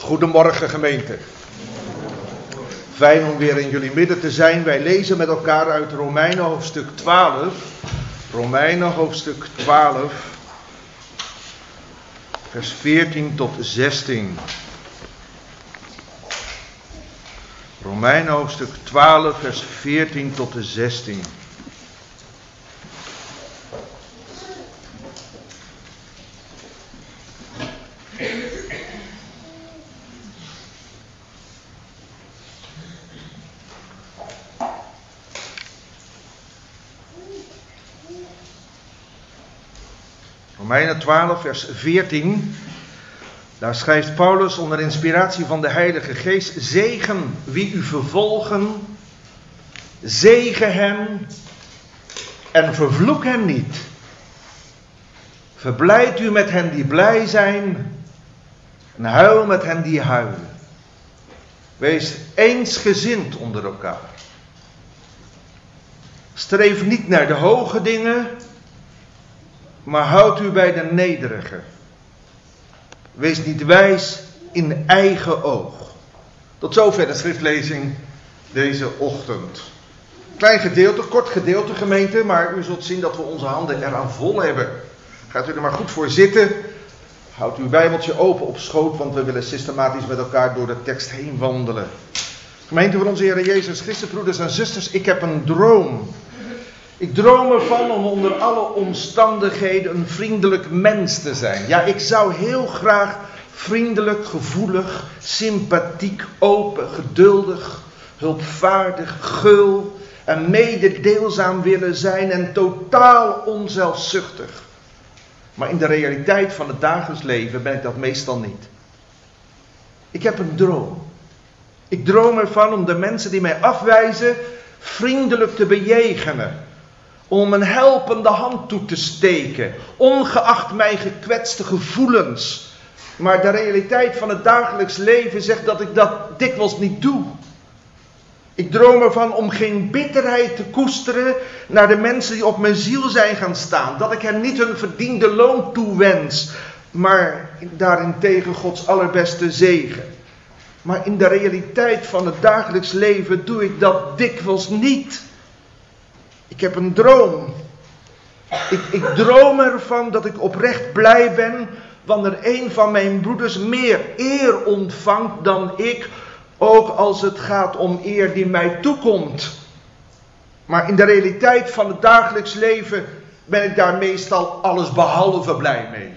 Goedemorgen gemeente. Fijn om weer in jullie midden te zijn. Wij lezen met elkaar uit Romeinen hoofdstuk 12. Romeinen hoofdstuk 12, vers 14 tot 16. Romeinen hoofdstuk 12, vers 14 tot 16. Romeinen 12, vers 14. Daar schrijft Paulus onder inspiratie van de Heilige Geest: zegen wie u vervolgen, zegen hen en vervloek hen niet. Verblijd u met hen die blij zijn en huil met hen die huilen. Wees eensgezind onder elkaar. Streef niet naar de hoge dingen, maar houd u bij de nederige. Wees niet wijs in eigen oog. Tot zover de schriftlezing deze ochtend. Klein gedeelte, kort gedeelte gemeente, maar u zult zien dat we onze handen eraan vol hebben. Gaat u er maar goed voor zitten. Houd uw Bijbeltje open op schoot, want we willen systematisch met elkaar door de tekst heen wandelen. Gemeente van onze Heer Jezus Christus, broeders en zusters, ik heb een droom. Ik droom ervan om onder alle omstandigheden een vriendelijk mens te zijn. Ja, ik zou heel graag vriendelijk, gevoelig, sympathiek, open, geduldig, hulpvaardig, gul en mededeelzaam willen zijn en totaal onzelfzuchtig. Maar in de realiteit van het dagelijks leven ben ik dat meestal niet. Ik heb een droom. Ik droom ervan om de mensen die mij afwijzen vriendelijk te bejegenen. Om een helpende hand toe te steken, ongeacht mijn gekwetste gevoelens. Maar de realiteit van het dagelijks leven zegt dat ik dat dikwijls niet doe. Ik droom ervan om geen bitterheid te koesteren naar de mensen die op mijn ziel zijn gaan staan. Dat ik hen niet hun verdiende loon toewens, maar daarentegen Gods allerbeste zegen. Maar in de realiteit van het dagelijks leven doe ik dat dikwijls niet. Ik heb een droom. Ik droom ervan dat ik oprecht blij ben wanneer een van mijn broeders meer eer ontvangt dan ik, ook als het gaat om eer die mij toekomt. Maar in de realiteit van het dagelijks leven ben ik daar meestal allesbehalve blij mee.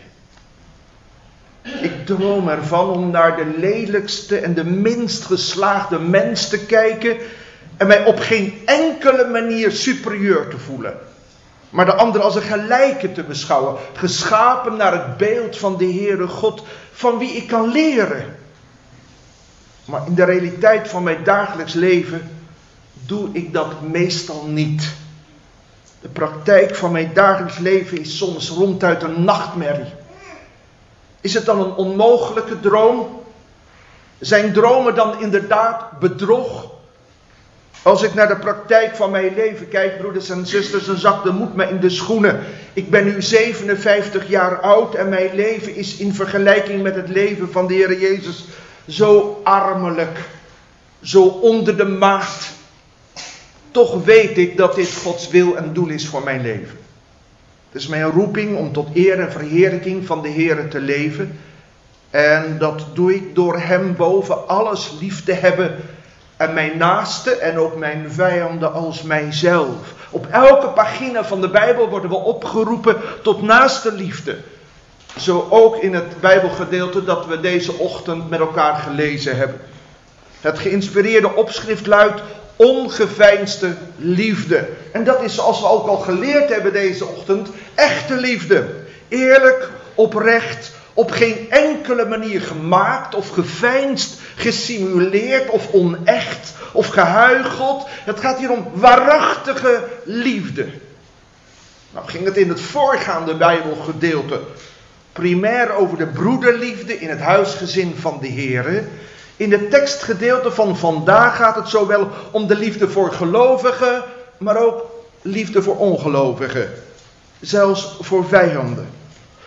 Ik droom ervan om naar de lelijkste en de minst geslaagde mens te kijken en mij op geen enkele manier superieur te voelen. Maar de ander als een gelijke te beschouwen. Geschapen naar het beeld van de Heere God, van wie ik kan leren. Maar in de realiteit van mijn dagelijks leven doe ik dat meestal niet. De praktijk van mijn dagelijks leven is soms ronduit een nachtmerrie. Is het dan een onmogelijke droom? Zijn dromen dan inderdaad bedrog? Als ik naar de praktijk van mijn leven kijk, broeders en zusters, dan zakt de moed me in de schoenen. Ik ben nu 57 jaar oud en mijn leven is in vergelijking met het leven van de Heer Jezus zo armelijk, zo onder de maat. Toch weet ik dat dit Gods wil en doel is voor mijn leven. Het is mijn roeping om tot eer en verheerlijking van de Heer te leven. En dat doe ik door Hem boven alles lief te hebben. En mijn naaste en ook mijn vijanden als mijzelf. Op elke pagina van de Bijbel worden we opgeroepen tot naaste liefde. Zo ook in het Bijbelgedeelte dat we deze ochtend met elkaar gelezen hebben. Het geïnspireerde opschrift luidt ongeveinsde liefde. En dat is, zoals we ook al geleerd hebben deze ochtend, echte liefde. Eerlijk, oprecht, op geen enkele manier gemaakt of geveinsd, gesimuleerd of onecht of gehuicheld. Het gaat hier om waarachtige liefde. Nou ging het in het voorgaande Bijbelgedeelte primair over de broederliefde in het huisgezin van de Heere. In het tekstgedeelte van vandaag gaat het zowel om de liefde voor gelovigen, maar ook liefde voor ongelovigen. Zelfs voor vijanden.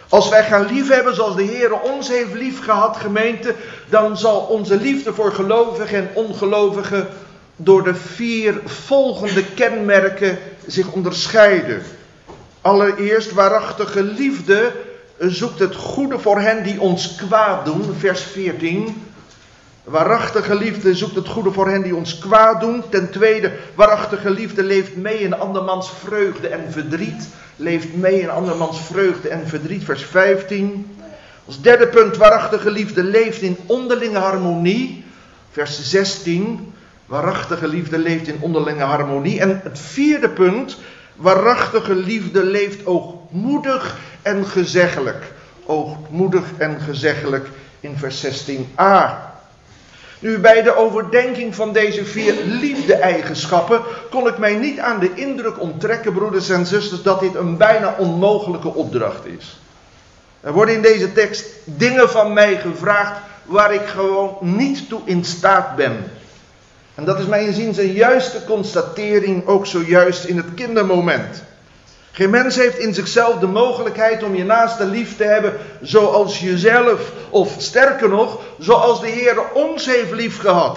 Als wij gaan liefhebben zoals de Heer ons heeft liefgehad, gemeente, dan zal onze liefde voor gelovigen en ongelovigen door de 4 volgende kenmerken zich onderscheiden. Allereerst, waarachtige liefde zoekt het goede voor hen die ons kwaad doen, vers 14. Waarachtige liefde zoekt het goede voor hen die ons kwaad doen. Ten tweede, waarachtige liefde leeft mee in andermans vreugde en verdriet. Leeft mee in andermans vreugde en verdriet, vers 15. Als derde punt, waarachtige liefde leeft in onderlinge harmonie, vers 16. Waarachtige liefde leeft in onderlinge harmonie. En het vierde punt, waarachtige liefde leeft ootmoedig en gezeggelijk. Ootmoedig en gezeggelijk in vers 16a. Nu, bij de overdenking van deze 4 liefde-eigenschappen kon ik mij niet aan de indruk onttrekken, broeders en zusters, dat dit een bijna onmogelijke opdracht is. Er worden in deze tekst dingen van mij gevraagd waar ik gewoon niet toe in staat ben. En dat is mijn inziens een juiste constatering, ook zojuist in het kindermoment. Geen mens heeft in zichzelf de mogelijkheid om je naaste lief te hebben zoals jezelf. Of sterker nog, zoals de Heer ons heeft lief gehad.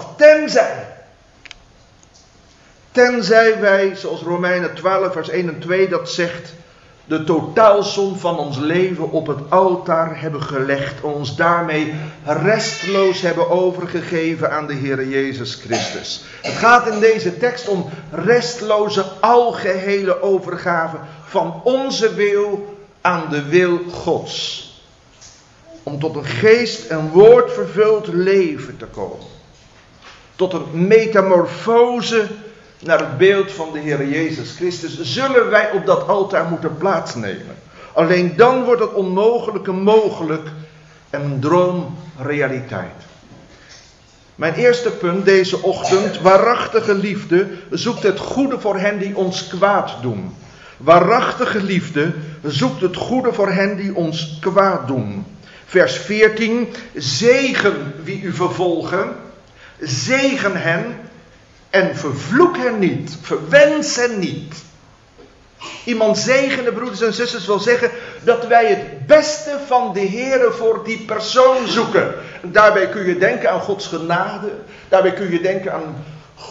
Tenzij wij, zoals Romeinen 12 vers 1 en 2 dat zegt, de totaalsom van ons leven op het altaar hebben gelegd. En ons daarmee restloos hebben overgegeven aan de Heer Jezus Christus. Het gaat in deze tekst om restloze, algehele overgave van onze wil aan de wil Gods. Om tot een geest en woord vervuld leven te komen. Tot een metamorfose naar het beeld van de Heer Jezus Christus zullen wij op dat altaar moeten plaatsnemen. Alleen dan wordt het onmogelijke mogelijk en een droom realiteit. Mijn eerste punt deze ochtend, waarachtige liefde zoekt het goede voor hen die ons kwaad doen. Waarachtige liefde zoekt het goede voor hen die ons kwaad doen. Vers 14, zegen wie u vervolgen, zegen hen en vervloek hen niet, verwens hen niet. Iemand zegenen, broeders en zusters, wil zeggen dat wij het beste van de Heere voor die persoon zoeken. Daarbij kun je denken aan Gods genade, daarbij kun je denken aan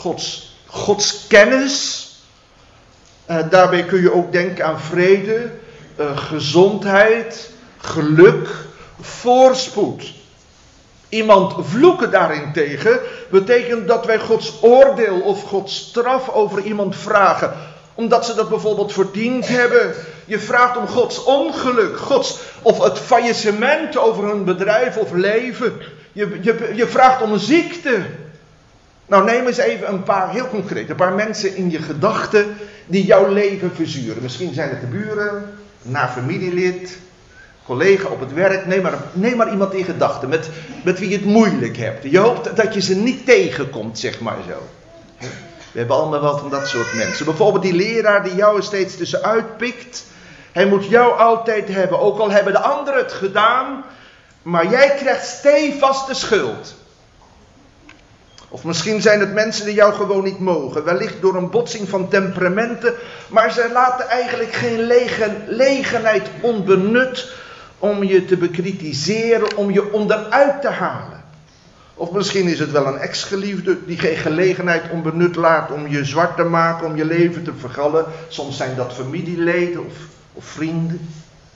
Gods kennis. Daarbij kun je ook denken aan vrede, gezondheid, geluk, voorspoed. Iemand vloeken daarentegen betekent dat wij Gods oordeel of Gods straf over iemand vragen. Omdat ze dat bijvoorbeeld verdiend hebben. Je vraagt om Gods ongeluk, of het faillissement over hun bedrijf of leven. Je vraagt om een ziekte. Nou, neem eens even een paar mensen in je gedachten die jouw leven verzuren. Misschien zijn het de buren, een familielid, collega op het werk. Neem maar iemand in gedachten met wie je het moeilijk hebt. Je hoopt dat je ze niet tegenkomt, zeg maar zo. We hebben allemaal wel van dat soort mensen. Bijvoorbeeld die leraar die jou er steeds tussenuit pikt. Hij moet jou altijd hebben, ook al hebben de anderen het gedaan. Maar jij krijgt stevast de schuld. Of misschien zijn het mensen die jou gewoon niet mogen. Wellicht door een botsing van temperamenten. Maar ze laten eigenlijk geen gelegenheid onbenut om je te bekritiseren, om je onderuit te halen. Of misschien is het wel een ex-geliefde die geen gelegenheid onbenut laat om je zwart te maken, om je leven te vergallen. Soms zijn dat familieleden of vrienden.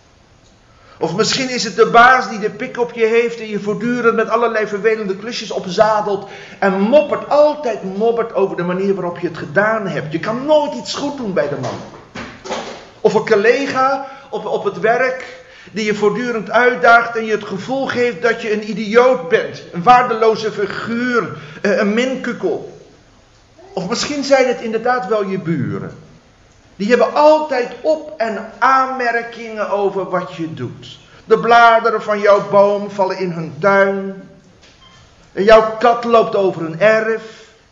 Of misschien is het de baas die de pik op je heeft en je voortdurend met allerlei vervelende klusjes opzadelt. En altijd moppert over de manier waarop je het gedaan hebt. Je kan nooit iets goed doen bij de man. Of een collega op het werk die je voortdurend uitdaagt en je het gevoel geeft dat je een idioot bent. Een waardeloze figuur, een minkukkel. Of misschien zijn het inderdaad wel je buren. Die hebben altijd op- en aanmerkingen over wat je doet. De bladeren van jouw boom vallen in hun tuin. En jouw kat loopt over een erf.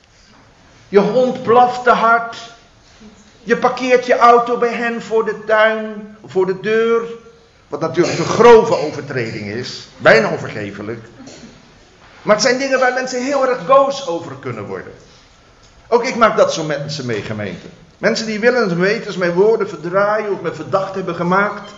Je hond blaft te hard. Je parkeert je auto bij hen voor de tuin, voor de deur. Wat natuurlijk een grove overtreding is. Bijna onvergeeflijk. Maar het zijn dingen waar mensen heel erg boos over kunnen worden. Ook ik maak dat soort mensen mee, gemeente. Mensen die willen en wetens mijn woorden verdraaien of me verdacht hebben gemaakt.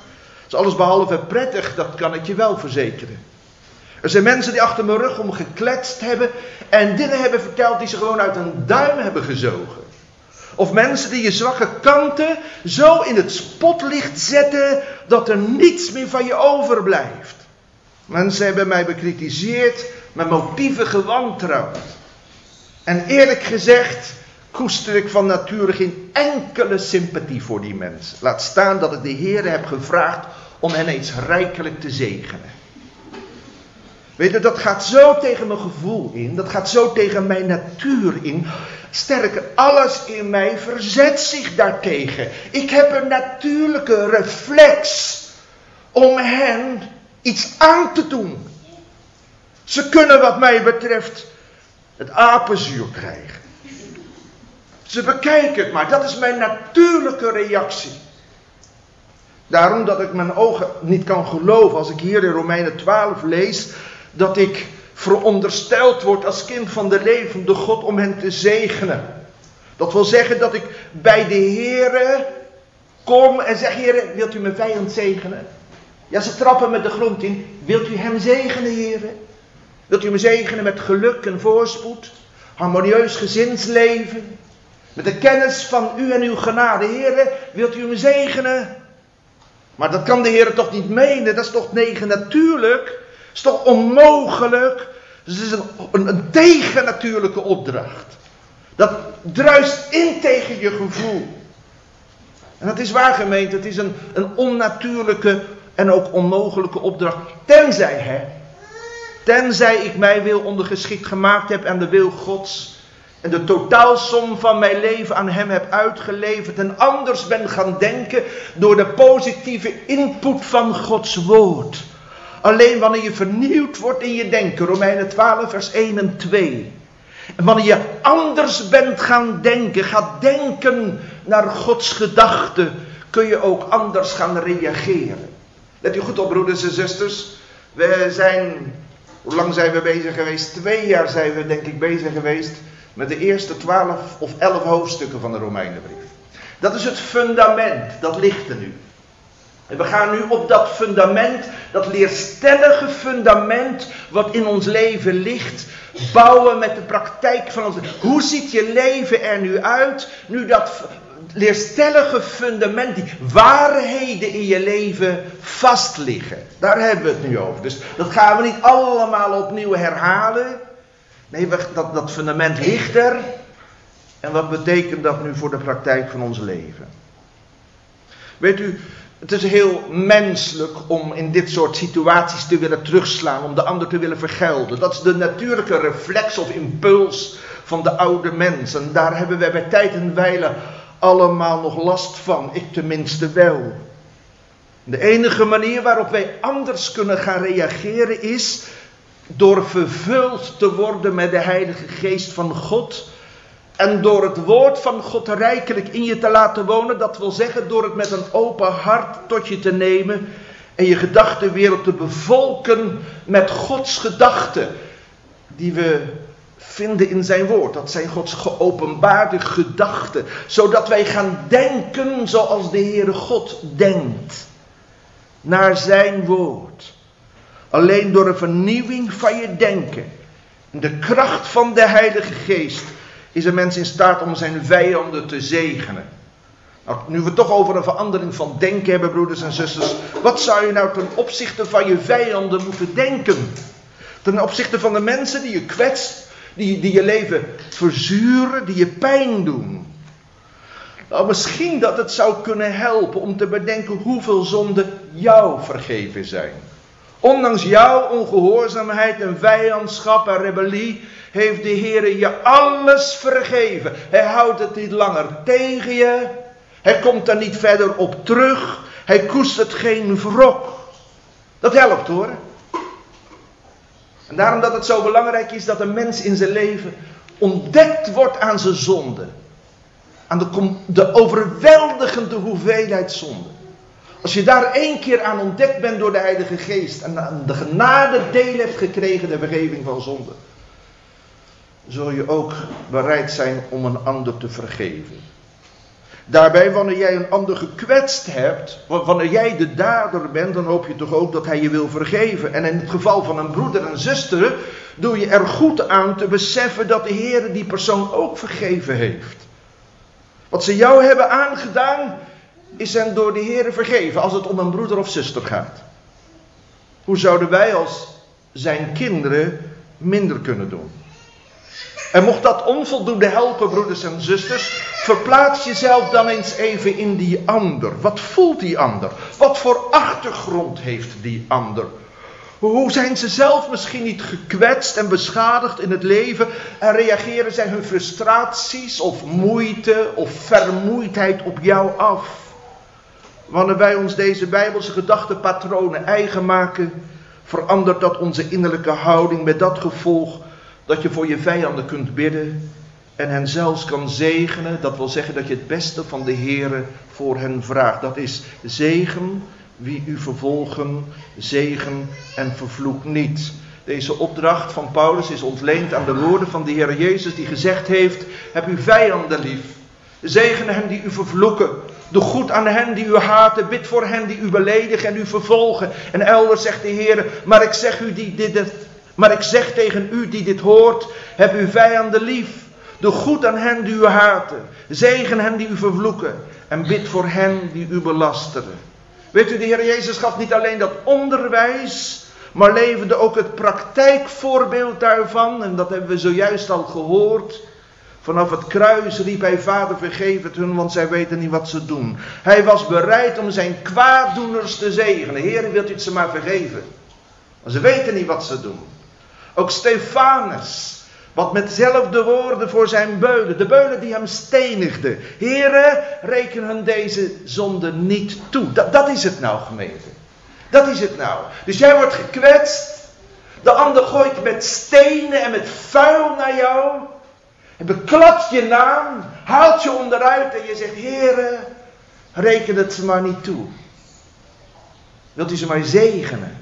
is allesbehalve prettig, dat kan ik je wel verzekeren. Er zijn mensen die achter mijn rug om gekletst hebben en dingen hebben verteld die ze gewoon uit een duim hebben gezogen. Of mensen die je zwakke kanten zo in het spotlicht zetten dat er niets meer van je overblijft. Mensen hebben mij bekritiseerd, mijn motieven gewantrouwd. En eerlijk gezegd koester ik van nature geen enkele sympathie voor die mensen. Laat staan dat ik de Heer heb gevraagd om hen eens rijkelijk te zegenen. Weet je, dat gaat zo tegen mijn gevoel in. Dat gaat zo tegen mijn natuur in. Sterker, alles in mij verzet zich daartegen. Ik heb een natuurlijke reflex om hen iets aan te doen. Ze kunnen wat mij betreft het apenzuur krijgen. Ze bekijken het maar. Dat is mijn natuurlijke reactie. Daarom dat ik mijn ogen niet kan geloven als ik hier in Romeinen 12 lees dat ik verondersteld word als kind van de levende God om hen te zegenen. Dat wil zeggen dat ik bij de Heere kom en zeg: Heere, wilt u mijn vijand zegenen? Ja, ze trappen met de grond in. Wilt u hem zegenen, Heere? Wilt u me zegenen met geluk en voorspoed? Harmonieus gezinsleven? Met de kennis van u en uw genade, Heere, wilt u me zegenen? Maar dat kan de Heere toch niet menen? Dat is toch tegennatuurlijk? Dat is toch onmogelijk? Dus het is een tegennatuurlijke opdracht. Dat druist in tegen je gevoel. En dat is waar, gemeente. Het is een onnatuurlijke en ook onmogelijke opdracht. Tenzij ik mij wil ondergeschikt gemaakt heb aan de wil Gods. En de totaalsom van mijn leven aan hem heb uitgeleverd. En anders ben gaan denken door de positieve input van Gods woord. Alleen wanneer je vernieuwd wordt in je denken. Romeinen 12 vers 1 en 2. En wanneer je anders bent gaan denken. Gaat denken naar Gods gedachten. Kun je ook anders gaan reageren. Let u goed op, broeders en zusters. We zijn, hoe lang zijn we bezig geweest? 2 jaar zijn we denk ik bezig geweest met de eerste 12 of 11 hoofdstukken van de Romeinenbrief. Dat is het fundament, dat ligt er nu. En we gaan nu op dat fundament, dat leerstellige fundament wat in ons leven ligt, bouwen met de praktijk van ons. Hoe ziet je leven er nu uit, nu dat leerstellige fundament, die waarheden in je leven vastliggen. Daar hebben we het nu over. Dus dat gaan we niet allemaal opnieuw herhalen. Nee, dat fundament ligt er. En wat betekent dat nu voor de praktijk van ons leven? Weet u, het is heel menselijk om in dit soort situaties te willen terugslaan, om de ander te willen vergelden. Dat is de natuurlijke reflex of impuls van de oude mens. En daar hebben wij bij tijd en wijle allemaal nog last van. Ik tenminste wel. De enige manier waarop wij anders kunnen gaan reageren is door vervuld te worden met de Heilige Geest van God. En door het woord van God rijkelijk in je te laten wonen. Dat wil zeggen door het met een open hart tot je te nemen. En je gedachtenwereld te bevolken met Gods gedachten. Die we vinden in zijn woord. Dat zijn Gods geopenbaarde gedachten. Zodat wij gaan denken zoals de Heere God denkt. Naar zijn woord. Alleen door een vernieuwing van je denken. En de kracht van de Heilige Geest is een mens in staat om zijn vijanden te zegenen. Nou, nu we het toch over een verandering van denken hebben, broeders en zusters. Wat zou je nou ten opzichte van je vijanden moeten denken? Ten opzichte van de mensen die je kwetst, die je leven verzuren, die je pijn doen. Nou, misschien dat het zou kunnen helpen om te bedenken hoeveel zonden jou vergeven zijn. Ondanks jouw ongehoorzaamheid en vijandschap en rebellie heeft de Heer je alles vergeven. Hij houdt het niet langer tegen je. Hij komt er niet verder op terug. Hij koestert geen wrok. Dat helpt hoor. En daarom dat het zo belangrijk is dat een mens in zijn leven ontdekt wordt aan zijn zonde. Aan de overweldigende hoeveelheid zonde. Als je daar 1 keer aan ontdekt bent door de Heilige Geest en aan de genade deel hebt gekregen, de vergeving van zonde, zul je ook bereid zijn om een ander te vergeven. Daarbij, wanneer jij een ander gekwetst hebt, wanneer jij de dader bent, dan hoop je toch ook dat hij je wil vergeven. En in het geval van een broeder en zuster, doe je er goed aan te beseffen dat de Heer die persoon ook vergeven heeft. Wat ze jou hebben aangedaan, is hen door de Heer vergeven, als het om een broeder of zuster gaat. Hoe zouden wij als zijn kinderen minder kunnen doen? En mocht dat onvoldoende helpen, broeders en zusters, verplaats jezelf dan eens even in die ander. Wat voelt die ander? Wat voor achtergrond heeft die ander? Hoe zijn ze zelf misschien niet gekwetst en beschadigd in het leven en reageren zij hun frustraties of moeite of vermoeidheid op jou af? Wanneer wij ons deze Bijbelse gedachtepatronen eigen maken, verandert dat onze innerlijke houding met dat gevolg dat je voor je vijanden kunt bidden en hen zelfs kan zegenen. Dat wil zeggen dat je het beste van de Heere voor hen vraagt. Dat is zegen wie u vervolgen, zegen en vervloek niet. Deze opdracht van Paulus is ontleend aan de woorden van de Heer Jezus die gezegd heeft: heb uw vijanden lief. Zegen hen die u vervloeken. Doe goed aan hen die u haten. Bid voor hen die u beledigen en u vervolgen. En elders zegt de Heer: maar ik zeg tegen u die dit hoort, heb uw vijanden lief. Doe goed aan hen die u haten. Zegen hen die u vervloeken. En bid voor hen die u belasteren. Weet u, de Heer Jezus gaf niet alleen dat onderwijs, maar leverde ook het praktijkvoorbeeld daarvan. En dat hebben we zojuist al gehoord. Vanaf het kruis riep hij: Vader, vergeef het hun, want zij weten niet wat ze doen. Hij was bereid om zijn kwaaddoeners te zegenen. Heer, wilt u het ze maar vergeven? Want ze weten niet wat ze doen. Ook Stefanus, wat met dezelfde woorden voor zijn beulen, de beulen die hem stenigden. Heere, reken hun deze zonde niet toe. Dat is het nou, gemeente. Dat is het nou. Dus jij wordt gekwetst. De ander gooit met stenen en met vuil naar jou. En bekladt je naam. Haalt je onderuit en je zegt: Heere, reken het ze maar niet toe. Wilt u ze maar zegenen?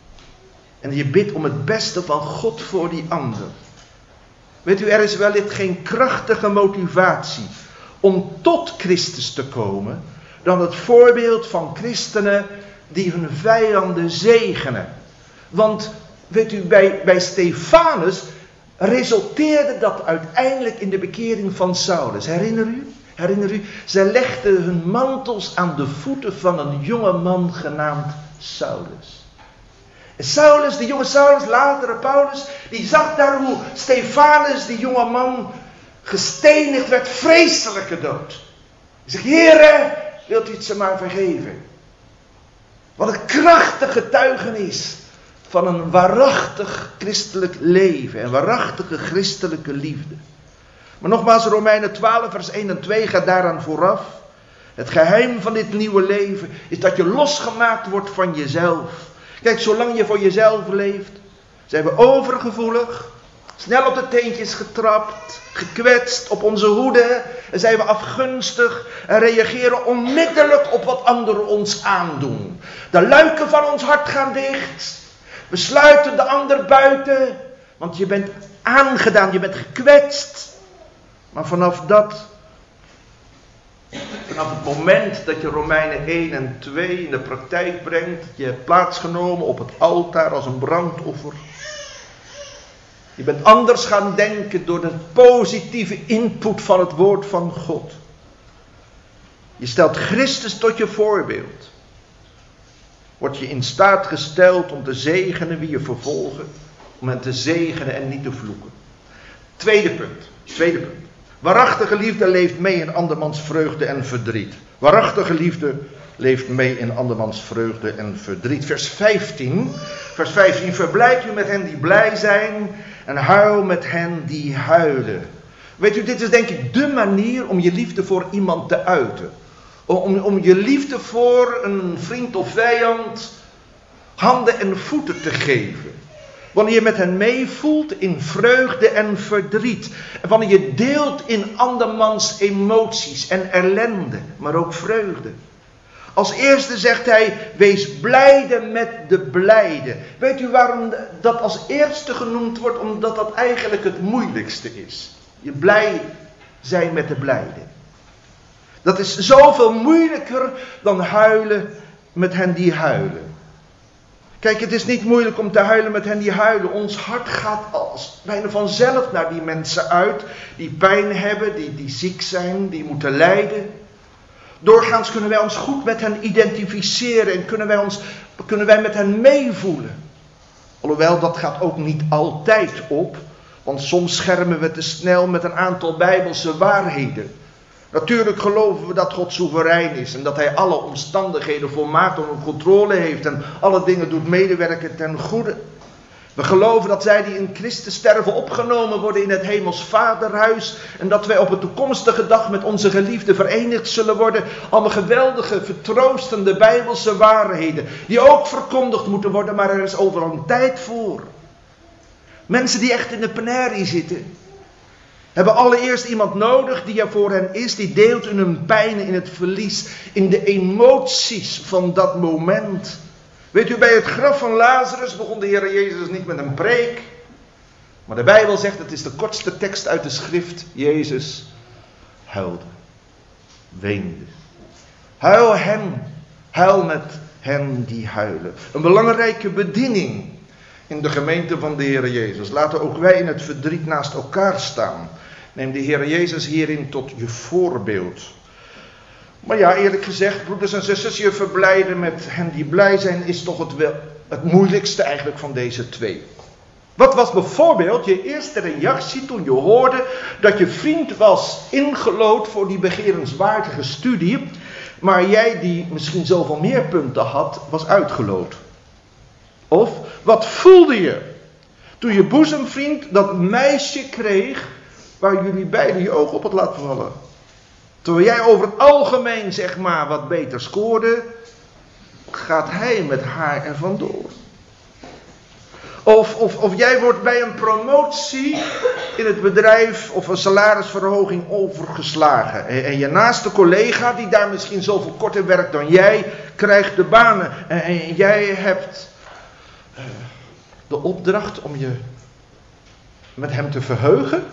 En je bidt om het beste van God voor die ander. Weet u, er is wellicht geen krachtige motivatie om tot Christus te komen dan het voorbeeld van christenen die hun vijanden zegenen. Want weet u, bij Stefanus resulteerde dat uiteindelijk in de bekering van Saulus. Herinner u? Zij legden hun mantels aan de voeten van een jonge man genaamd Saulus. En Saulus, de jonge Saulus, latere Paulus, die zag daar hoe Stefanus, die jonge man, gestenigd werd, vreselijke dood. Hij zegt: Heere, wilt u het ze maar vergeven? Wat een krachtige getuigenis van een waarachtig christelijk leven en waarachtige christelijke liefde. Maar nogmaals, Romeinen 12 vers 1 en 2 gaat daaraan vooraf. Het geheim van dit nieuwe leven is dat je losgemaakt wordt van jezelf. Kijk, zolang je voor jezelf leeft, zijn we overgevoelig, snel op de teentjes getrapt, gekwetst, op onze hoede, en zijn we afgunstig en reageren onmiddellijk op wat anderen ons aandoen. De luiken van ons hart gaan dicht. We sluiten de ander buiten, want je bent aangedaan, je bent gekwetst. Maar vanaf het moment dat je Romeinen 1 en 2 in de praktijk brengt, je hebt plaatsgenomen op het altaar als een brandoffer. Je bent anders gaan denken door de positieve input van het woord van God. Je stelt Christus tot je voorbeeld. Word je in staat gesteld om te zegenen wie je vervolgen, om hen te zegenen en niet te vloeken. Tweede punt. Waarachtige liefde leeft mee in andermans vreugde en verdriet. Waarachtige liefde leeft mee in andermans vreugde en verdriet. Vers 15. Verblijd u met hen die blij zijn en huil met hen die huilen. Weet u, dit is denk ik de manier om je liefde voor iemand te uiten. Om je liefde voor een vriend of vijand handen en voeten te geven. Wanneer je met hen meevoelt in vreugde en verdriet. En wanneer je deelt in andermans emoties en ellende, maar ook vreugde. Als eerste zegt hij: wees blijde met de blijde. Weet u waarom dat als eerste genoemd wordt? Omdat dat eigenlijk het moeilijkste is. Je blij zijn met de blijde. Dat is zoveel moeilijker dan huilen met hen die huilen. Kijk, het is niet moeilijk om te huilen met hen die huilen. Ons hart gaat als bijna vanzelf naar die mensen uit. Die pijn hebben, die ziek zijn, die moeten lijden. Doorgaans kunnen wij ons goed met hen identificeren en kunnen wij met hen meevoelen. Alhoewel, dat gaat ook niet altijd op. Want soms schermen we te snel met een aantal bijbelse waarheden. Natuurlijk geloven we dat God soeverein is en dat hij alle omstandigheden volmaakt onder controle heeft en alle dingen doet medewerken ten goede. We geloven dat zij die in Christus sterven opgenomen worden in het hemels vaderhuis en dat wij op een toekomstige dag met onze geliefden verenigd zullen worden. Allemaal geweldige, vertroostende bijbelse waarheden die ook verkondigd moeten worden, maar er is overal een tijd voor. Mensen die echt in de penarie zitten, hebben allereerst iemand nodig die er voor hen is, die deelt in hun pijn, in het verlies, in de emoties van dat moment. Weet u, bij het graf van Lazarus begon de Heer Jezus niet met een preek. Maar de Bijbel zegt, het is de kortste tekst uit de schrift, Jezus huilde, weende. Huil met hen die huilen. Een belangrijke bediening in de gemeente van de Heer Jezus. Laten ook wij in het verdriet naast elkaar staan. Neem de Heer Jezus hierin tot je voorbeeld. Maar ja, eerlijk gezegd, broeders en zusters, je verblijden met hen die blij zijn, is toch het moeilijkste eigenlijk van deze twee. Wat was bijvoorbeeld je eerste reactie toen je hoorde dat je vriend was ingelood voor die begerenswaardige studie, maar jij die misschien zoveel meer punten had, was uitgeloot? Of wat voelde je toen je boezemvriend dat meisje kreeg waar jullie beiden je oog op had laten vallen? Terwijl jij over het algemeen zeg maar wat beter scoorde, gaat hij met haar er vandoor. Of jij wordt bij een promotie in het bedrijf of een salarisverhoging overgeslagen. En je naaste collega die daar misschien zoveel korter werkt dan jij, krijgt de banen. En jij hebt de opdracht om je met hem te verheugen.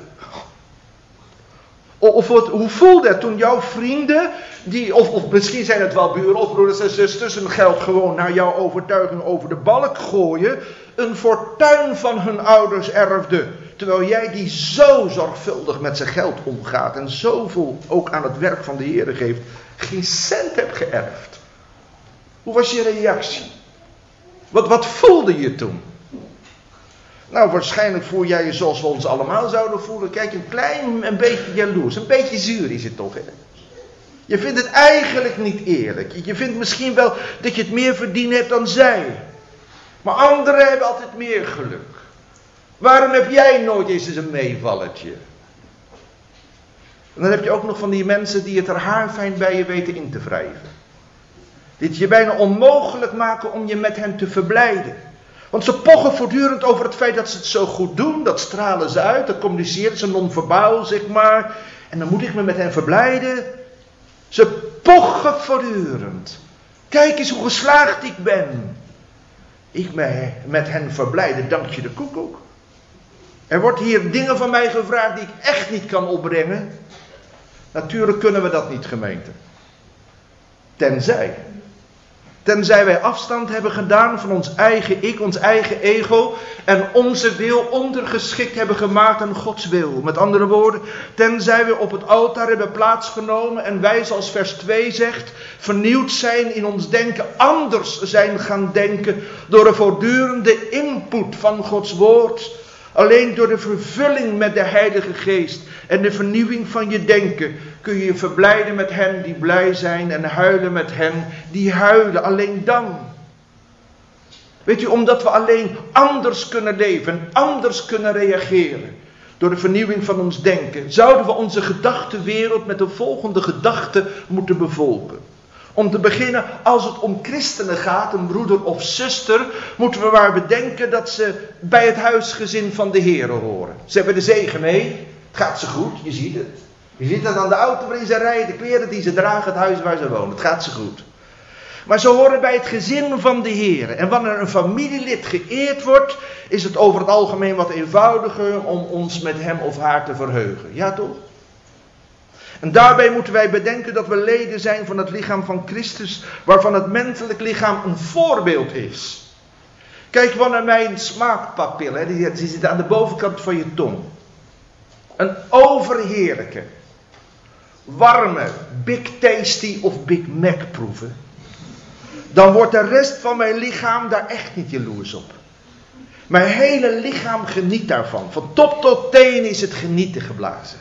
Hoe voelde het toen jouw vrienden, of misschien zijn het wel buren of broeders en zusters, hun geld gewoon naar jouw overtuiging over de balk gooien, een fortuin van hun ouders erfde, terwijl jij die zo zorgvuldig met zijn geld omgaat en zoveel ook aan het werk van de Heer geeft, geen cent hebt geërfd. Hoe was je reactie? Wat voelde je toen? Nou, waarschijnlijk voel jij je zoals we ons allemaal zouden voelen. Kijk, een beetje jaloers. Een beetje zuur is het toch, hè? Je vindt het eigenlijk niet eerlijk. Je vindt misschien wel dat je het meer verdiend hebt dan zij. Maar anderen hebben altijd meer geluk. Waarom heb jij nooit eens een meevalletje? En dan heb je ook nog van die mensen die het er haarfijn bij je weten in te wrijven. Die het je bijna onmogelijk maken om je met hen te verblijden. Want ze pochen voortdurend over het feit dat ze het zo goed doen. Dat stralen ze uit, dat communiceren ze non-verbaal, zeg maar. En dan moet ik me met hen verblijden. Ze pochen voortdurend. Kijk eens hoe geslaagd ik ben. Ik me met hen verblijden, dank je de koekoek. Er wordt hier dingen van mij gevraagd die ik echt niet kan opbrengen. Natuurlijk kunnen we dat niet, gemeente. Tenzij wij afstand hebben gedaan van ons eigen ik, ons eigen ego. En onze wil ondergeschikt hebben gemaakt aan Gods wil. Met andere woorden, tenzij we op het altaar hebben plaatsgenomen. En wij, zoals vers 2 zegt, vernieuwd zijn in ons denken. Anders zijn gaan denken door een voortdurende input van Gods woord. Alleen door de vervulling met de Heilige Geest en de vernieuwing van je denken kun je je verblijden met hen die blij zijn en huilen met hen die huilen. Alleen dan. Weet u, omdat we alleen anders kunnen leven, anders kunnen reageren door de vernieuwing van ons denken, zouden we onze gedachtenwereld met de volgende gedachte moeten bevolken. Om te beginnen, als het om christenen gaat, een broeder of zuster, moeten we maar bedenken dat ze bij het huisgezin van de Heer horen. Ze hebben de zegen mee, het gaat ze goed, je ziet het. Je ziet het aan de auto waarin ze rijden, de kleren die ze dragen, het huis waar ze wonen, het gaat ze goed. Maar ze horen bij het gezin van de Heer. En wanneer een familielid geëerd wordt, is het over het algemeen wat eenvoudiger om ons met hem of haar te verheugen. Ja toch? En daarbij moeten wij bedenken dat we leden zijn van het lichaam van Christus, waarvan het menselijk lichaam een voorbeeld is. Kijk, wanneer wij een smaakpapil, die zit aan de bovenkant van je tong. Een overheerlijke, warme, Big Tasty of Big Mac proeven. Dan wordt de rest van mijn lichaam daar echt niet jaloers op. Mijn hele lichaam geniet daarvan. Van top tot teen is het genieten geblazen.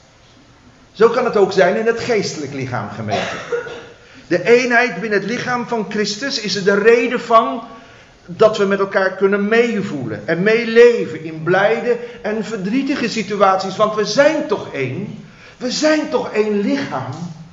Zo kan het ook zijn in het geestelijk lichaam, gemeente. De eenheid binnen het lichaam van Christus is er de reden van dat we met elkaar kunnen meevoelen en meeleven in blijde en verdrietige situaties. Want we zijn toch één. We zijn toch één lichaam.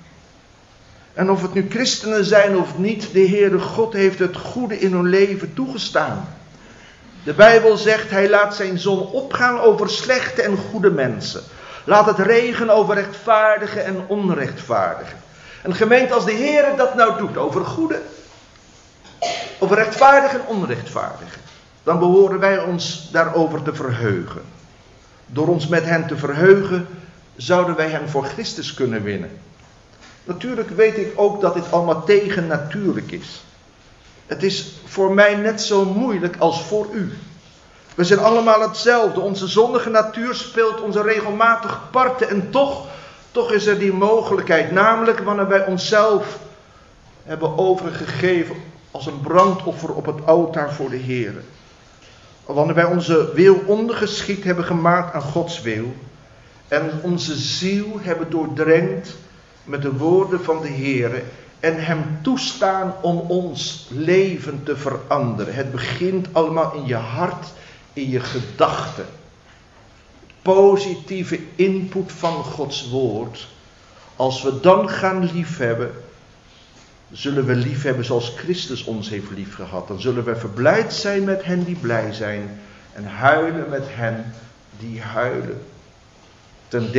En of het nu christenen zijn of niet, de Heere God heeft het goede in hun leven toegestaan. De Bijbel zegt, hij laat zijn zon opgaan over slechte en goede mensen. Laat het regenen over rechtvaardigen en onrechtvaardigen. En gemeente, als de Heere dat nou doet over goede, over rechtvaardigen en onrechtvaardigen, dan behoren wij ons daarover te verheugen. Door ons met hen te verheugen, zouden wij hen voor Christus kunnen winnen. Natuurlijk weet ik ook dat dit allemaal tegennatuurlijk is. Het is voor mij net zo moeilijk als voor u. We zijn allemaal hetzelfde. Onze zondige natuur speelt onze regelmatig parten. En toch is er die mogelijkheid. Namelijk wanneer wij onszelf hebben overgegeven als een brandoffer op het altaar voor de Heer. Wanneer wij onze wil ondergeschikt hebben gemaakt aan Gods wil. En onze ziel hebben doordrenkt met de woorden van de Heer. En hem toestaan om ons leven te veranderen. Het begint allemaal in je hart, in je gedachten. Positieve input van Gods woord. Als we dan gaan liefhebben, zullen we liefhebben zoals Christus ons heeft liefgehad. Dan zullen we verblijd zijn met hen die blij zijn. En huilen met hen die huilen. Ten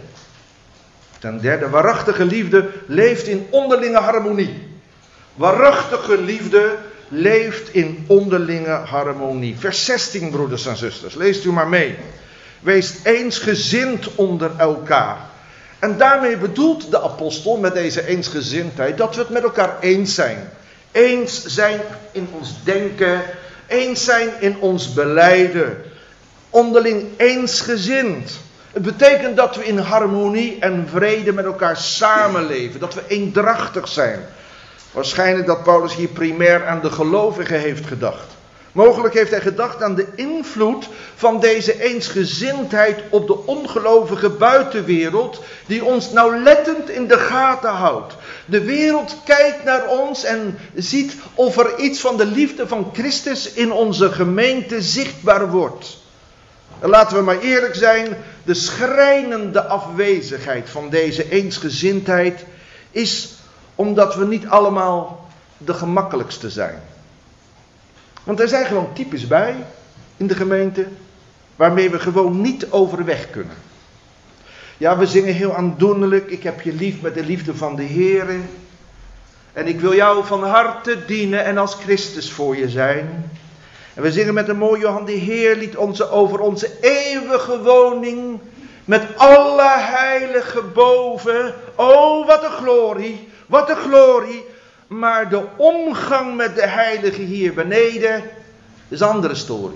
derde, waarachtige liefde leeft in onderlinge harmonie. Waarachtige liefde leeft in onderlinge harmonie. Vers 16, broeders en zusters, leest u maar mee. Wees eensgezind onder elkaar. En daarmee bedoelt de apostel met deze eensgezindheid dat we het met elkaar eens zijn. Eens zijn in ons denken, eens zijn in ons belijden. Onderling eensgezind. Het betekent dat we in harmonie en vrede met elkaar samenleven. Dat we eendrachtig zijn. Waarschijnlijk dat Paulus hier primair aan de gelovigen heeft gedacht. Mogelijk heeft hij gedacht aan de invloed van deze eensgezindheid op de ongelovige buitenwereld, die ons nauwlettend in de gaten houdt. De wereld kijkt naar ons en ziet of er iets van de liefde van Christus in onze gemeente zichtbaar wordt. En laten we maar eerlijk zijn, de schrijnende afwezigheid van deze eensgezindheid is omdat we niet allemaal de gemakkelijkste zijn. Want er zijn gewoon types bij in de gemeente waarmee we gewoon niet overweg kunnen. Ja, we zingen heel aandoenlijk, ik heb je lief met de liefde van de Heer. En ik wil jou van harte dienen en als Christus voor je zijn. En we zingen met een mooi Johan de Heer lied over onze eeuwige woning. Met alle heiligen boven. Oh, wat een glorie, wat een glorie. Maar de omgang met de heiligen hier beneden is een andere story.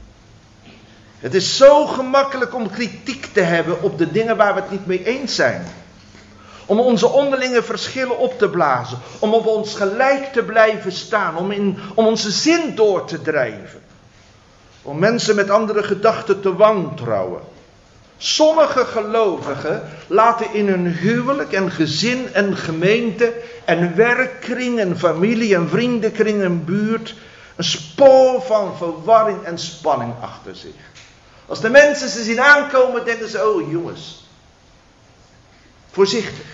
Het is zo gemakkelijk om kritiek te hebben op de dingen waar we het niet mee eens zijn. Om onze onderlinge verschillen op te blazen. Om op ons gelijk te blijven staan. Om onze zin door te drijven. Om mensen met andere gedachten te wantrouwen. Sommige gelovigen laten in hun huwelijk en gezin en gemeente en werkkring en familie en vriendenkring en buurt een spoor van verwarring en spanning achter zich. Als de mensen ze zien aankomen, denken ze, oh jongens, voorzichtig.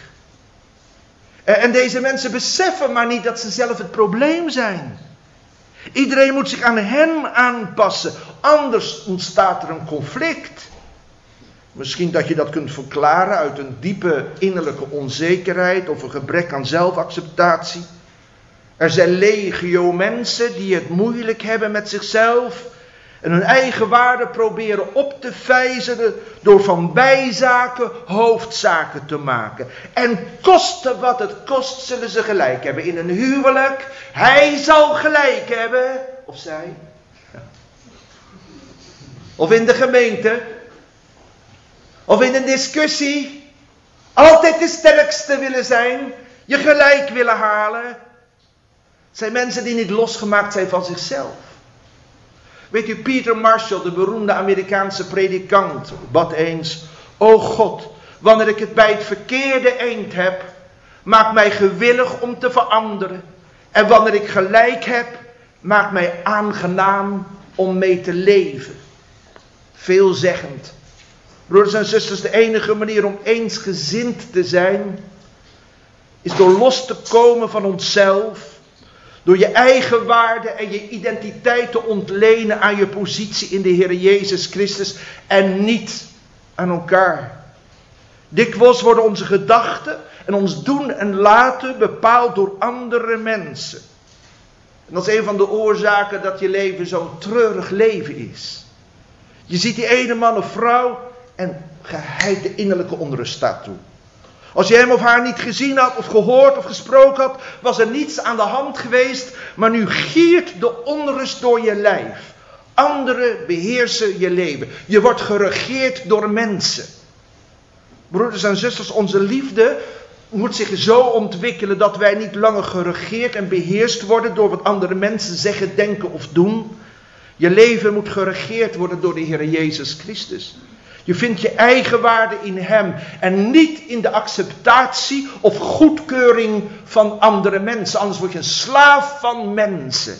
En deze mensen beseffen maar niet dat ze zelf het probleem zijn. Iedereen moet zich aan hen aanpassen, anders ontstaat er een conflict. Misschien dat je dat kunt verklaren uit een diepe innerlijke onzekerheid of een gebrek aan zelfacceptatie. Er zijn legio mensen die het moeilijk hebben met zichzelf En hun eigen waarde proberen op te vijzelen door van bijzaken hoofdzaken te maken. En koste wat het kost, zullen ze gelijk hebben. In een huwelijk, hij zal gelijk hebben. Of zij. Ja. Of in de gemeente. Of in een discussie. Altijd de sterkste willen zijn. Je gelijk willen halen. Het zijn mensen die niet losgemaakt zijn van zichzelf. Weet u, Peter Marshall, de beroemde Amerikaanse predikant, bad eens: O God, wanneer ik het bij het verkeerde eind heb, maak mij gewillig om te veranderen. En wanneer ik gelijk heb, maak mij aangenaam om mee te leven. Veelzeggend. Broeders en zusters, de enige manier om eensgezind te zijn, is door los te komen van onszelf. Door je eigen waarde en je identiteit te ontlenen aan je positie in de Heer Jezus Christus en niet aan elkaar. Dikwijls worden onze gedachten en ons doen en laten bepaald door andere mensen. En dat is een van de oorzaken dat je leven zo'n treurig leven is. Je ziet die ene man of vrouw en geheid de innerlijke onrust staat toe. Als je hem of haar niet gezien had of gehoord of gesproken had, was er niets aan de hand geweest, maar nu giert de onrust door je lijf. Anderen beheersen je leven. Je wordt geregeerd door mensen. Broeders en zusters, onze liefde moet zich zo ontwikkelen dat wij niet langer geregeerd en beheerst worden door wat andere mensen zeggen, denken of doen. Je leven moet geregeerd worden door de Heer Jezus Christus. Je vindt je eigen waarde in hem en niet in de acceptatie of goedkeuring van andere mensen. Anders word je een slaaf van mensen.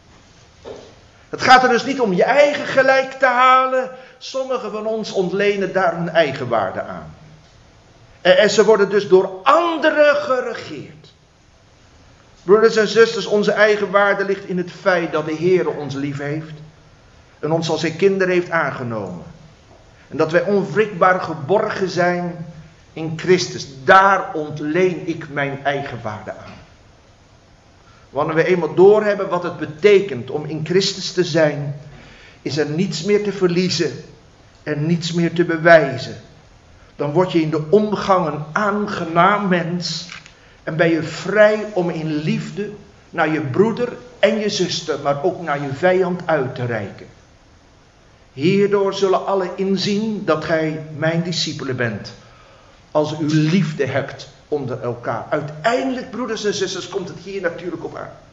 Het gaat er dus niet om je eigen gelijk te halen. Sommigen van ons ontlenen daar hun eigen waarde aan. En ze worden dus door anderen geregeerd. Broeders en zusters, onze eigen waarde ligt in het feit dat de Heer ons lief heeft. En ons als zijn kinderen heeft aangenomen. En dat wij onwrikbaar geborgen zijn in Christus. Daar ontleen ik mijn eigen waarde aan. Wanneer we eenmaal doorhebben wat het betekent om in Christus te zijn, is er niets meer te verliezen en niets meer te bewijzen. Dan word je in de omgang een aangenaam mens en ben je vrij om in liefde naar je broeder en je zuster, maar ook naar je vijand uit te reiken. Hierdoor zullen allen inzien dat gij mijn discipelen bent, als u liefde hebt onder elkaar. Uiteindelijk, broeders en zusters, komt het hier natuurlijk op aan.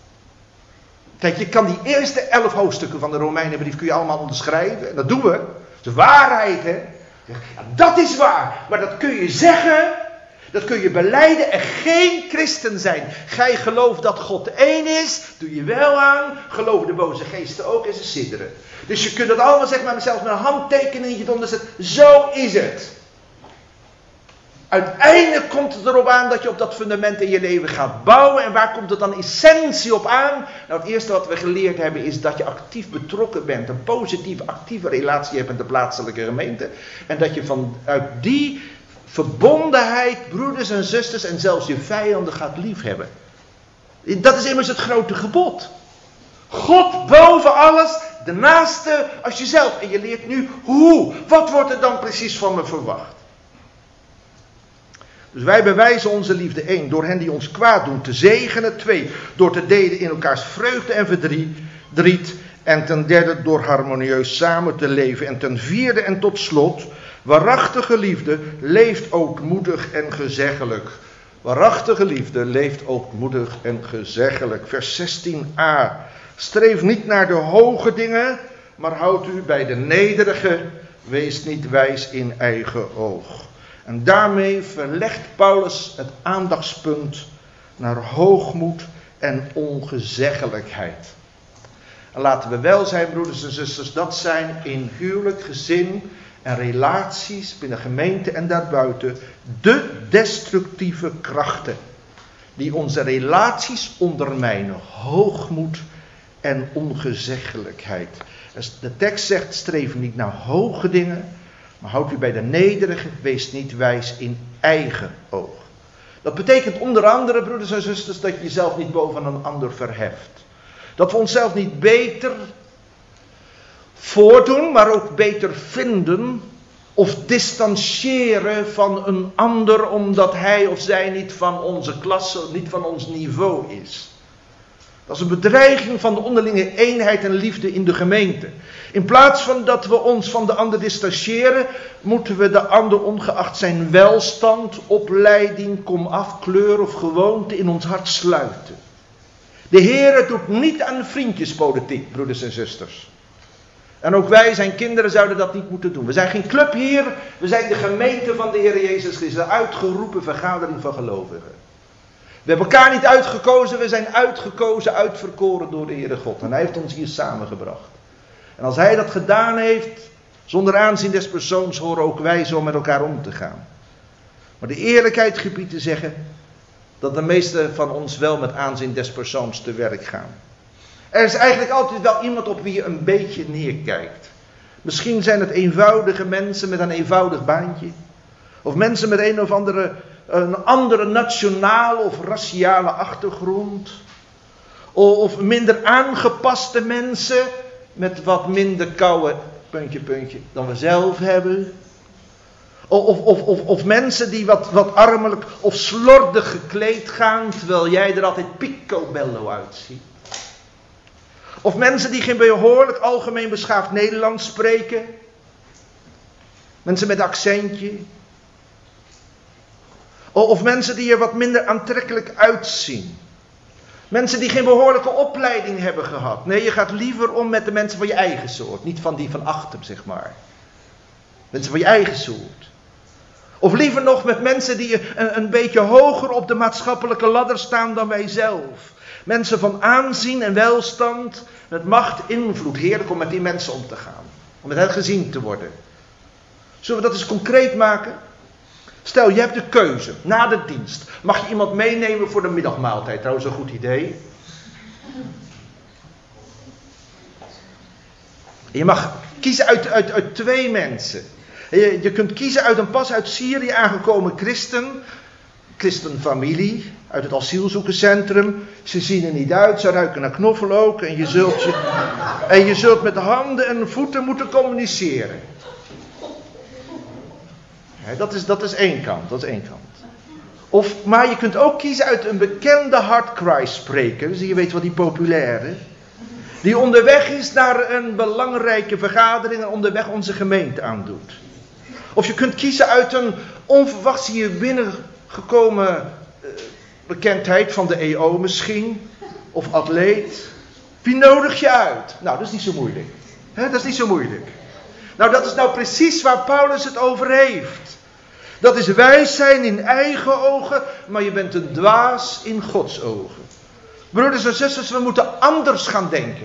Kijk, je kan die eerste 11 hoofdstukken van de Romeinenbrief kun je allemaal onderschrijven. En dat doen we. Dat is de waarheid, hè. Ja, dat is waar. Maar dat kun je zeggen, dat kun je belijden en geen christen zijn. Gij gelooft dat God één is, doe je wel aan. Geloven de boze geesten ook en ze sidderen. Dus je kunt dat allemaal, zeg maar, zelfs met een handtekeningetje eronder zetten. Zo is het. Uiteindelijk komt het erop aan dat je op dat fundament in je leven gaat bouwen. En waar komt het dan essentie op aan? Nou, het eerste wat we geleerd hebben is dat je actief betrokken bent. Een positieve, actieve relatie hebt met de plaatselijke gemeente. En dat je vanuit die verbondenheid, broeders en zusters en zelfs je vijanden gaat liefhebben. Dat is immers het grote gebod. God boven alles, de naaste als jezelf. En je leert nu hoe. Wat wordt er dan precies van me verwacht? Dus wij bewijzen onze liefde 1. Door hen die ons kwaad doen te zegenen. 2. Door te delen in elkaars vreugde en verdriet. En ten derde door harmonieus samen te leven. En ten vierde en tot slot. Waarachtige liefde leeft ootmoedig en gezeggelijk. Waarachtige liefde leeft ootmoedig en gezeggelijk. Vers 16a. Streef niet naar de hoge dingen, maar houd u bij de nederige. Wees niet wijs in eigen oog. En daarmee verlegt Paulus het aandachtspunt naar hoogmoed en ongezeggelijkheid. En laten we wel zijn, broeders en zusters, dat zijn in huwelijk, gezin en relaties binnen gemeente en daarbuiten de destructieve krachten die onze relaties ondermijnen. Hoogmoed en ongezeggelijkheid. De tekst zegt, streef niet naar hoge dingen, maar houd u bij de nederige, wees niet wijs in eigen oog. Dat betekent onder andere, broeders en zusters, dat je jezelf niet boven een ander verheft. Dat we onszelf niet beter voordoen, maar ook beter vinden of distancieren van een ander omdat hij of zij niet van onze klasse, niet van ons niveau is. Dat is een bedreiging van de onderlinge eenheid en liefde in de gemeente. In plaats van dat we ons van de ander distancieren, moeten we de ander ongeacht zijn welstand, opleiding, komaf, kleur of gewoonte in ons hart sluiten. De Heere doet niet aan vriendjespolitiek, broeders en zusters. En ook wij, zijn kinderen, zouden dat niet moeten doen. We zijn geen club hier, we zijn de gemeente van de Heer Jezus Christus, de uitgeroepen vergadering van gelovigen. We hebben elkaar niet uitgekozen, we zijn uitgekozen, uitverkoren door de Heere God. En Hij heeft ons hier samengebracht. En als Hij dat gedaan heeft, zonder aanzien des persoons, horen ook wij zo met elkaar om te gaan. Maar de eerlijkheid gebiedt te zeggen dat de meesten van ons wel met aanzien des persoons te werk gaan. Er is eigenlijk altijd wel iemand op wie je een beetje neerkijkt. Misschien zijn het eenvoudige mensen met een eenvoudig baantje. Of mensen met een andere nationale of raciale achtergrond. Of minder aangepaste mensen met wat minder koude puntje dan we zelf hebben. Of mensen die wat armelijk of slordig gekleed gaan, terwijl jij er altijd picobello uitziet. Of mensen die geen behoorlijk algemeen beschaafd Nederlands spreken. Mensen met accentje. Of mensen die er wat minder aantrekkelijk uitzien. Mensen die geen behoorlijke opleiding hebben gehad. Nee, je gaat liever om met de mensen van je eigen soort. Niet van die van achter, zeg maar. Mensen van je eigen soort. Of liever nog met mensen die een beetje hoger op de maatschappelijke ladder staan dan wij zelf. Mensen van aanzien en welstand, met macht, invloed. Heerlijk om met die mensen om te gaan. Om met hen gezien te worden. Zullen we dat eens concreet maken? Stel, je hebt de keuze, na de dienst. Mag je iemand meenemen voor de middagmaaltijd? Trouwens, een goed idee. Je mag kiezen uit 2 mensen. Je kunt kiezen uit een pas uit Syrië aangekomen christenfamilie, uit het asielzoekerscentrum. Ze zien er niet uit, ze ruiken naar knoflook en je zult met de handen en voeten moeten communiceren. Dat is één kant, Maar je kunt ook kiezen uit een bekende hardcry spreker, dus je weet wel, die populaire. Die onderweg is naar een belangrijke vergadering en onderweg onze gemeente aandoet. Of je kunt kiezen uit een onverwachts hier binnengekomen bekendheid van de EO misschien. Of atleet. Wie nodig je uit? Nou, dat is niet zo moeilijk. Dat is niet zo moeilijk. Nou, dat is nou precies waar Paulus het over heeft. Dat is wijs zijn in eigen ogen, maar je bent een dwaas in Gods ogen. Broeders en zusters, we moeten anders gaan denken.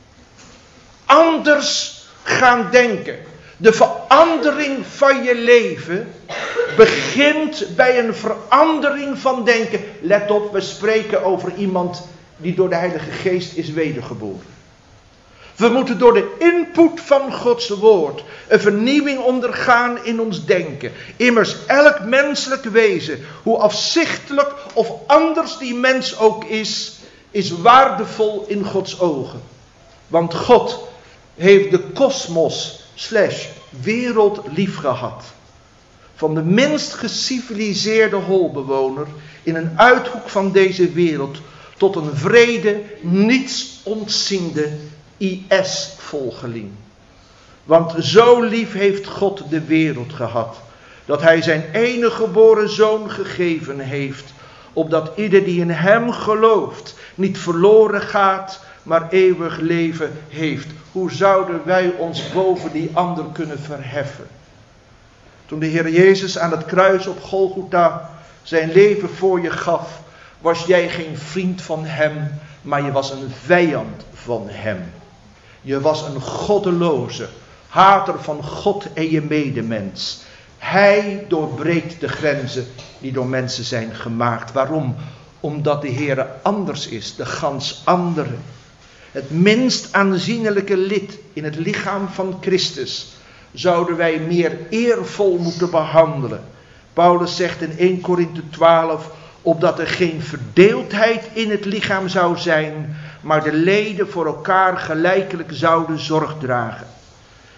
Anders gaan denken. De verandering van je leven begint bij een verandering van denken. Let op, we spreken over iemand die door de Heilige Geest is wedergeboren. We moeten door de input van Gods woord een vernieuwing ondergaan in ons denken. Immers, elk menselijk wezen, hoe afzichtelijk of anders die mens ook is waardevol in Gods ogen. Want God heeft de kosmos / wereld lief gehad. Van de minst geciviliseerde holbewoner in een uithoek van deze wereld tot een vrede, niets ontziende IS-volgeling. Want zo lief heeft God de wereld gehad, dat hij zijn enige geboren zoon gegeven heeft, opdat ieder die in hem gelooft niet verloren gaat, maar eeuwig leven heeft. Hoe zouden wij ons boven die ander kunnen verheffen? Toen de Heer Jezus aan het kruis op Golgotha zijn leven voor je gaf, was jij geen vriend van hem, maar je was een vijand van hem. Je was een goddeloze, hater van God en je medemens. Hij doorbreekt de grenzen die door mensen zijn gemaakt. Waarom? Omdat de Heer anders is, de gans andere. Het minst aanzienlijke lid in het lichaam van Christus zouden wij meer eervol moeten behandelen. Paulus zegt in 1 Korinthe 12, opdat er geen verdeeldheid in het lichaam zou zijn, maar de leden voor elkaar gelijkelijk zouden zorg dragen.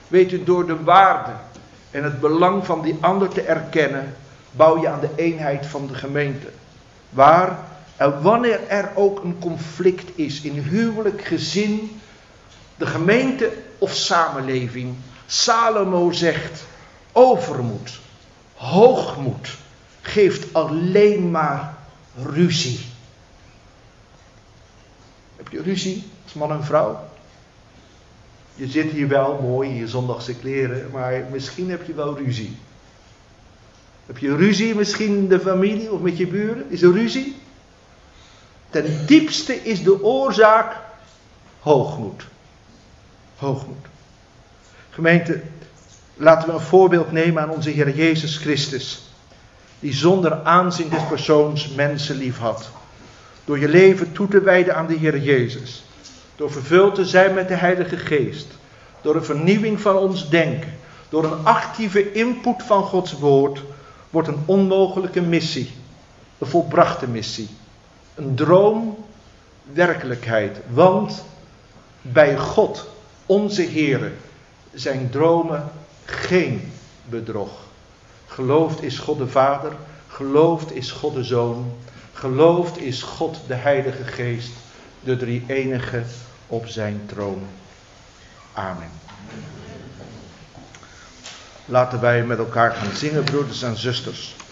Weet u, door de waarde en het belang van die ander te erkennen, bouw je aan de eenheid van de gemeente. Waar en wanneer er ook een conflict is in huwelijk, gezin, de gemeente of samenleving. Salomo zegt, overmoed, hoogmoed geeft alleen maar ruzie. Heb je ruzie als man en vrouw? Je zit hier wel mooi in je zondagse kleren, maar misschien heb je wel ruzie. Heb je ruzie misschien in de familie of met je buren? Is er ruzie? Ten diepste is de oorzaak hoogmoed. Hoogmoed. Gemeente, laten we een voorbeeld nemen aan onze Heer Jezus Christus. Die zonder aanzien des persoons mensen lief had. Door je leven toe te wijden aan de Heer Jezus. Door vervuld te zijn met de Heilige Geest. Door een vernieuwing van ons denken. Door een actieve input van Gods woord. Wordt een onmogelijke missie. Een volbrachte missie. Een droom werkelijkheid. Want bij God, onze Heere, zijn dromen geen bedrog. Geloofd is God de Vader. Geloofd is God de Zoon. Geloofd is God de Heilige Geest. De drie-enige op zijn troon. Amen. Laten wij met elkaar gaan zingen, broeders en zusters.